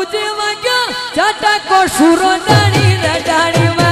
પૂજવા ગયો ચટકો સુરો ડાણી રડાણીમાં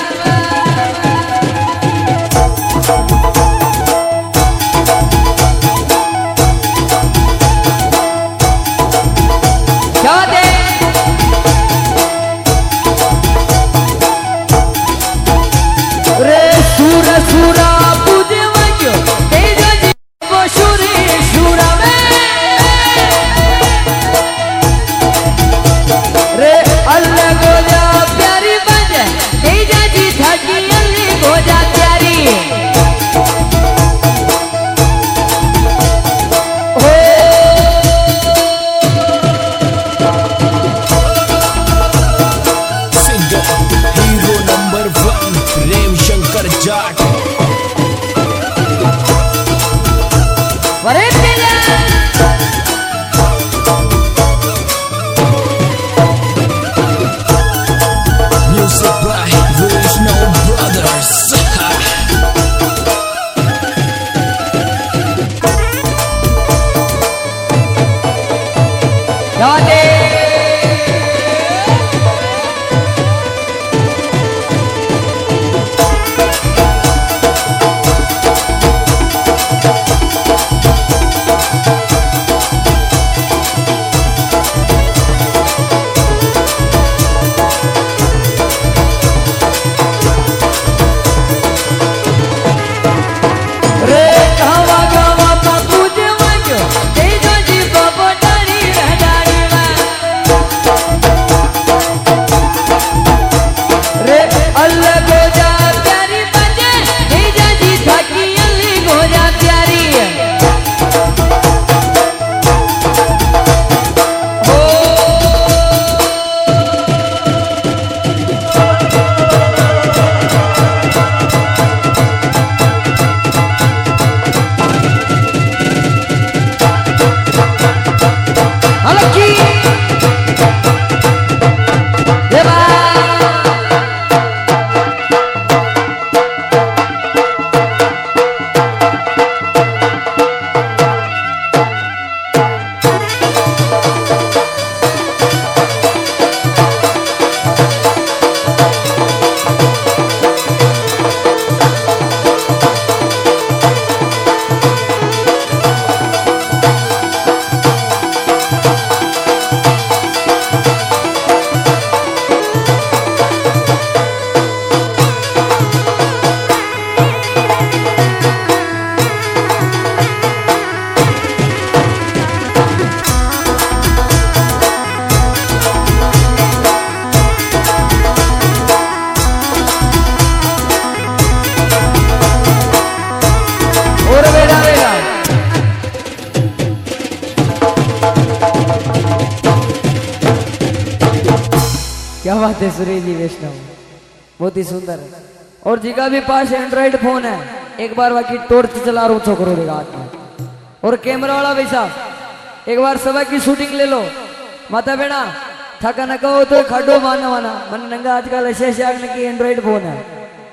क्या बात है सुरेश जी वैष्णव, बहुत ही सुंदर है। और जिका भी पास एंड्रॉइड फोन है एक बार बाकी टॉर्च चला रहा हूँ छोकरों के हाथ में। और कैमरा वाला भाई साहब एक बार सभा की शूटिंग ले लो। माता बेना थका न कहो तो खड्डो मारना वाना मन नंगा आजकल ऐसे की एंड्रॉइड फोन है।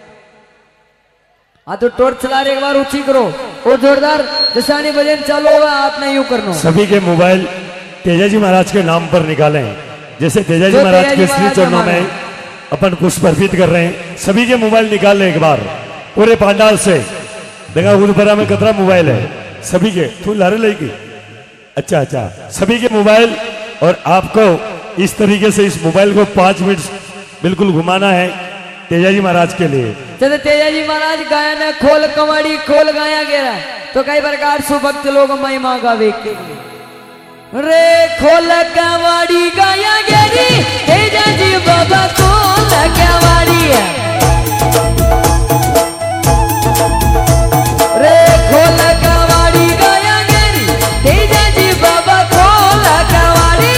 हाँ तो टॉर्च चला रहे एक बार ऊंची करो और जोरदार जैसानी भजन चालू होगा आपने यूं करना। सभी के मोबाइल तेजाजी महाराज के नाम पर निकालें। जैसे तेजाजी महाराज के श्री चरणों में अपन पुष्प अर्पित कर रहे हैं, सभी के मोबाइल निकाल लें एक बार पूरे पांडाल से। देखा उदपरा में कतरा मोबाइल है सभी के, तू लारे लेगी। अच्छा अच्छा, सभी के मोबाइल। और आपको इस तरीके से इस मोबाइल को 5 मिनट बिल्कुल घुमाना है तेजाजी महाराज के लिए। जैसे तेजाजी महाराज गायन खोल कमाड़ी खोल गाया गया तो कई प्रकार से भक्त लोग महिमा गावे के रे खोल कवाड़ी गाया गेरी तेजाजी बाबा खोल कवाड़ी रे खोल कवाड़ी गाया गेरी तेजाजी बाबा खोल कवाड़ी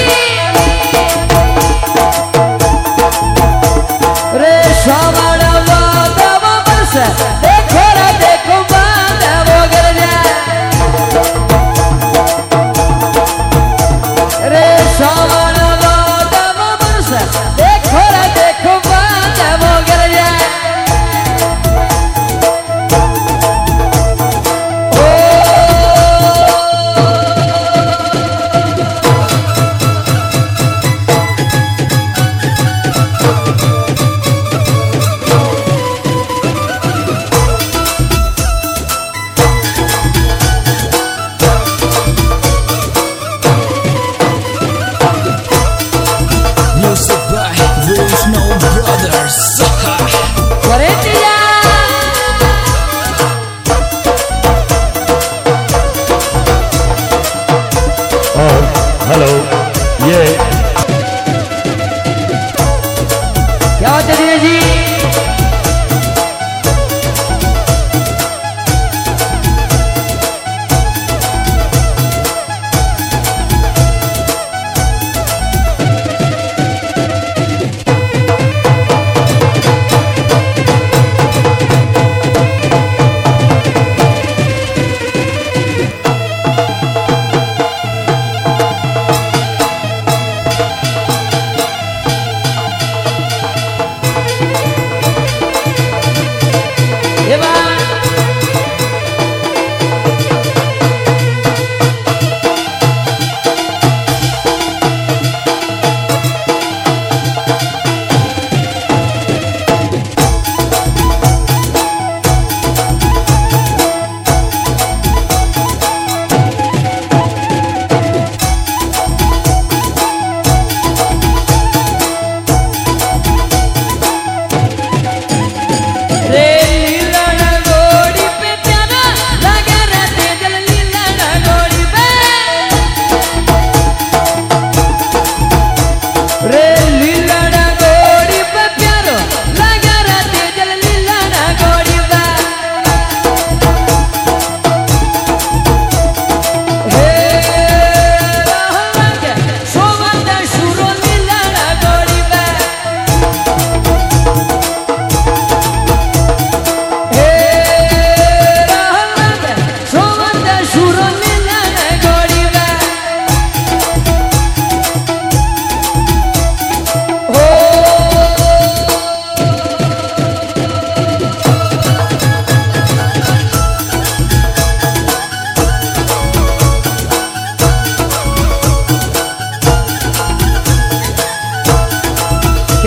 रे शावाड़ा वादा बरस देखो रे देखो बांधा वो गर जाए रे शावाड़ा वादा बरस देखो रे देखो बांधा वो गर जाए।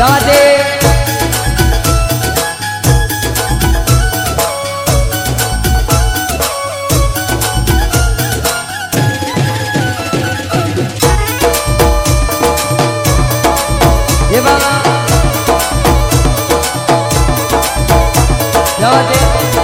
जादे ये बाबा जादे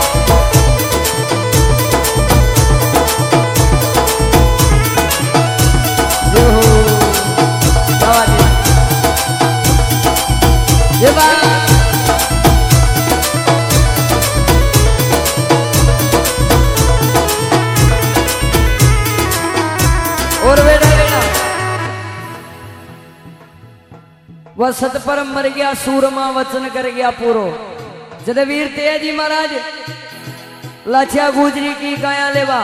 ये बात और बेटा वह सत पर मर गया सूरमा वचन कर गया पूरो जद वीर तेजी महाराज लाछिया गुजरी की गाया लेवा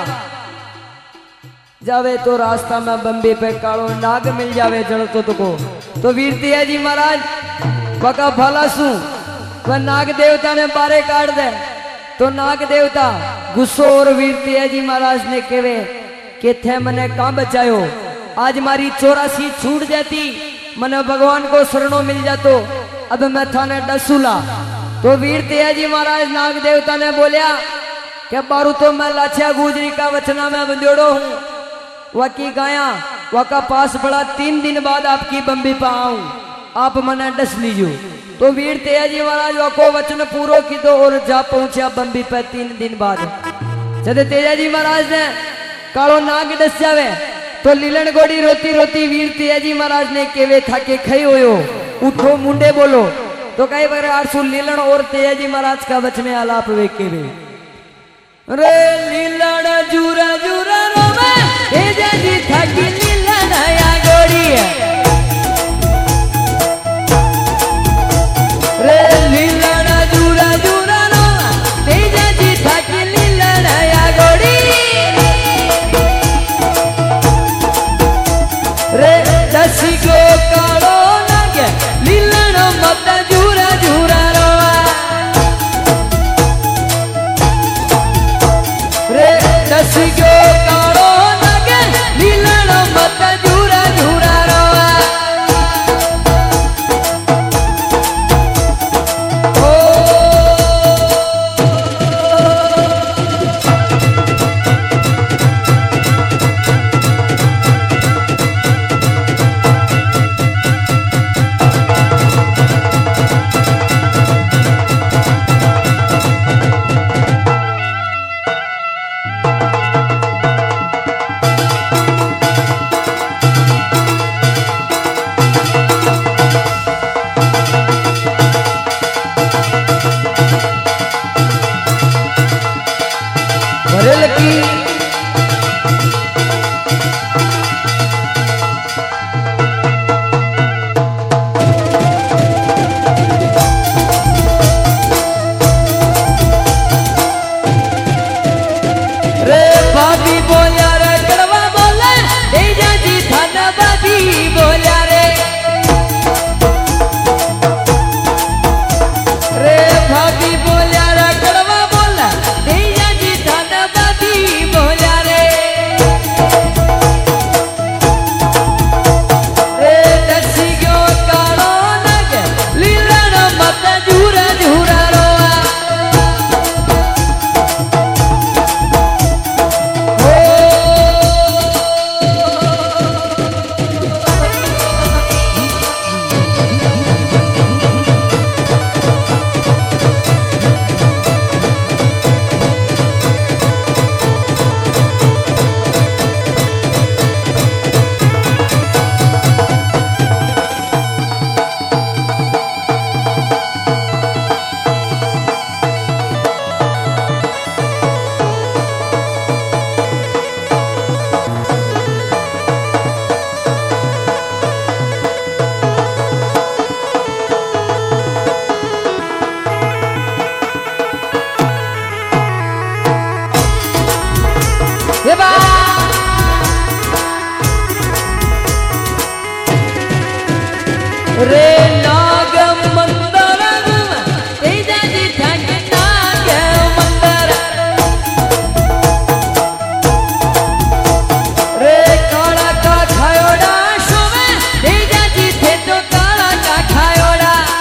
जावे तो रास्ता में बम्बे पे कालो नाग मिल जावे जड़तो तो वीर तेजी महाराज बका भला सू वह नाग देवता ने बारे काट दे तो नाग देवता गुस्सो और वीर तेजी महाराज ने कहे कि थे मने कहां बचायो आज मारी 84 छूट जाती मने भगवान को शरणों मिल जातो अब मैं थाने डसूला तो वीर तेजी महाराज नाग देवता ने बोलिया कि बारू तो मैं लाछिया गुजरी का वचना में बंजोड़ो हूँ वकी गाया वका पास बड़ा 3 दिन बाद आपकी बम्बी पे आऊं आप मने डस लीजो तो वीर तेजी महाराज वको वचन पूरो की दो और जा पहुंचा बम्बी पे 3 दिन बाद जब तेजाजी महाराज ने कालो नाग डस जावे तो लीलन गोड़ी रोती रोती वीर तेजी महाराज ने केवे था के खई होयो उठो मुंडे बोलो तो कई बार आरसू लीलन और तेजाजी महाराज का वचने आलाप वे केवे रे लीलन जुरा जुरा रोवे तेजाजी था की लीलन या गोड़ी है रे लीलन जुरा जुरा रोवे तेजाजी था की लीलन या गोड़ी रे दसी को कालो नागे लीलन मत जुरा जुरा रोवा रे दसी को कालो नागे लीलन मत जुरा जुरा रोवा रे नाग मंदर तेजाजी था के नाग मंदर रे काला का खायोड़ा शोवे तेजाजी थे तो काला का खायोड़ा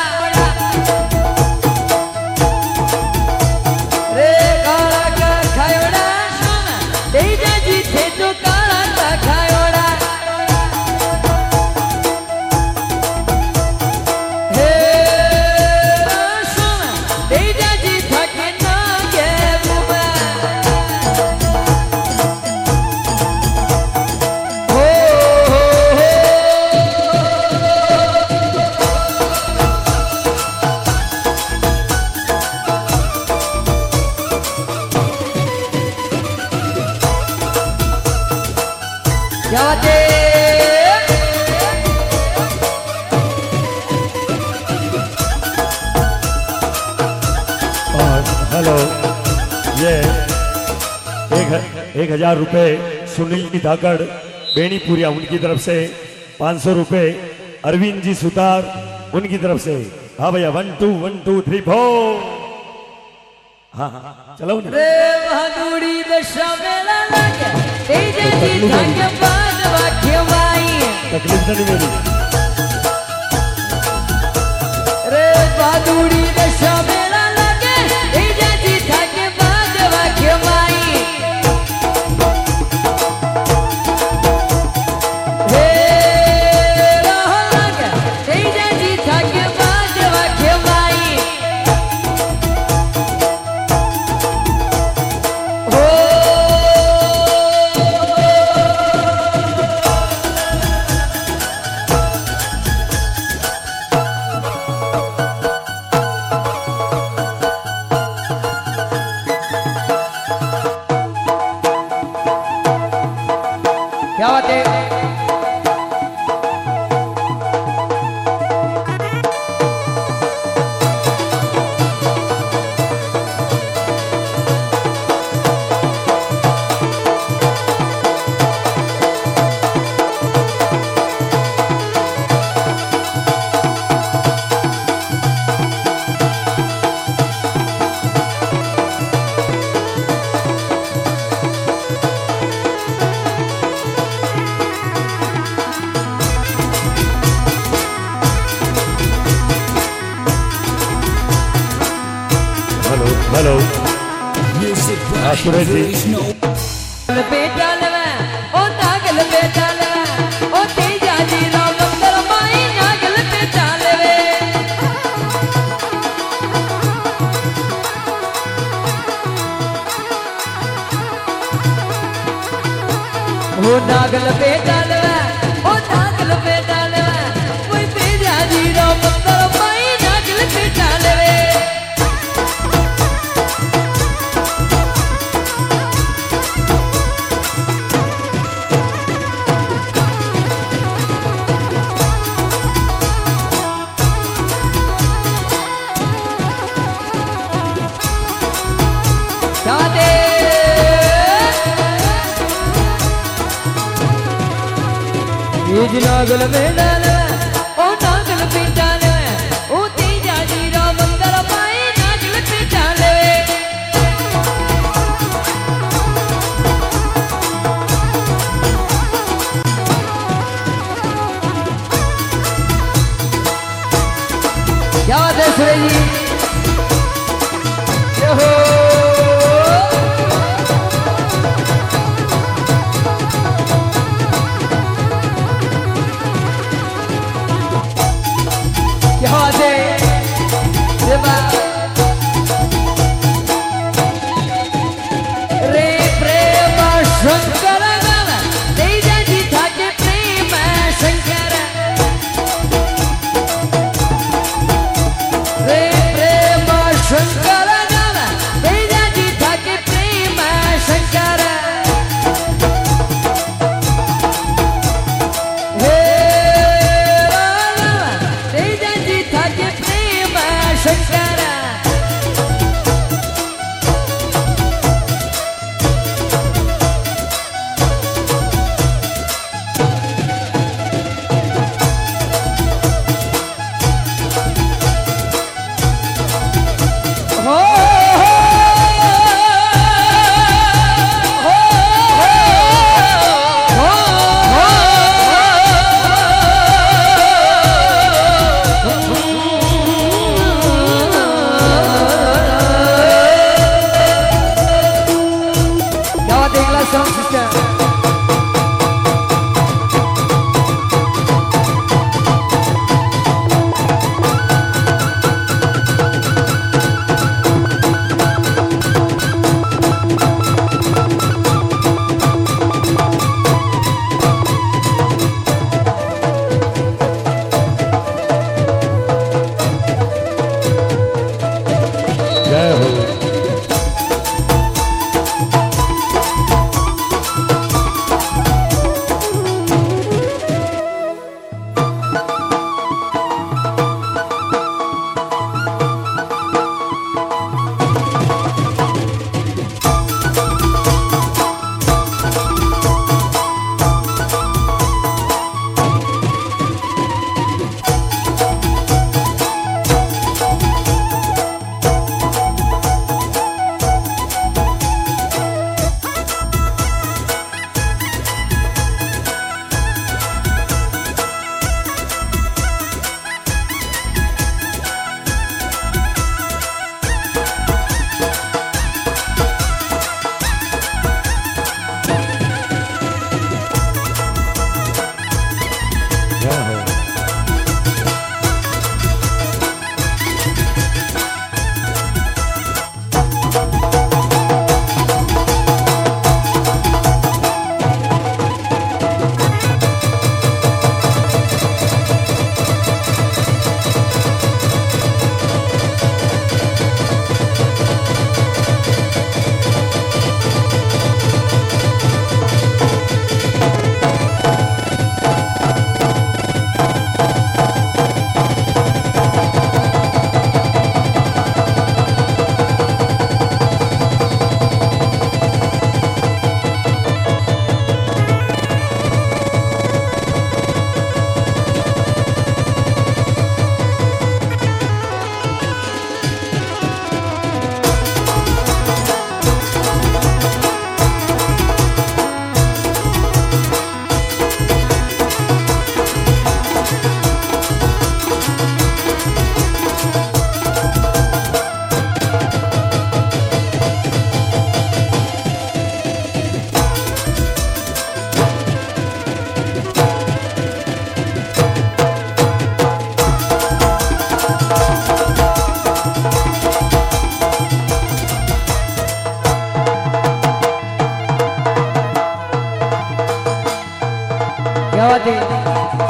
1000 रुपए सुनील जी धाकड़ बेनीपुरिया उनकी तरफ से, 500 रुपए अरविंद जी सुतार उनकी तरफ से। हाँ भैया 1 2 1 2 3 4। हाँ हाँ चलो ना। रे भादुड़ी दशा मेला लगे तेजे जी धागे बाद वाक्य माई। तकलीफ तो नहीं मेरी। रे भादुड़ी दशा मेला लगे तेजे जी धागे बाद वाक्य माई। हे रह लगे तेजे जी धागे बाद वाक्य माई। क्या बात है? हेलो हेलो हाँ सुरेश जी। बेटा लवे ओ नागल बेटा लवे ओ तेजा जी राम मंदिर माई नागल बेटा लवे। ओ नागल बेटा लवे ओ नागल बेटा लवे ओ तेजा जी राम मंदिर माई नागल बेटा लवे। नागल बेटा लवे ओ नागल बेटा लवे ओ तेजा जी राम मंदिर माई नागल बेटा लवे। क्या बात है सुरेश जी? यो रे प्रेम शंकर गावा तेजा जी धागे प्रेम शंकर। रे प्रेम शंकर गावा तेजा जी धागे प्रेम शंकर। हे रामा तेजा जी धागे प्रेम शंकर।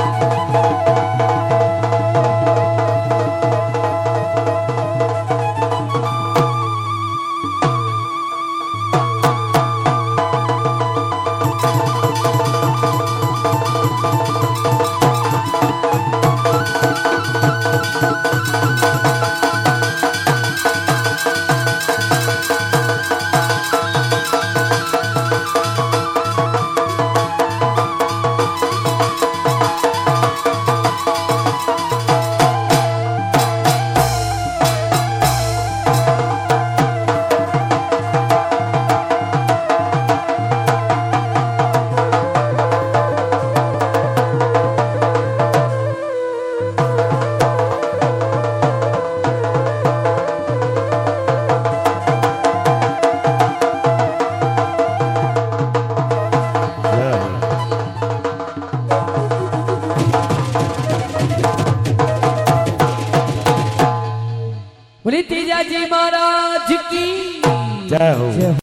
बोली तेजा जी महाराज की जय हो।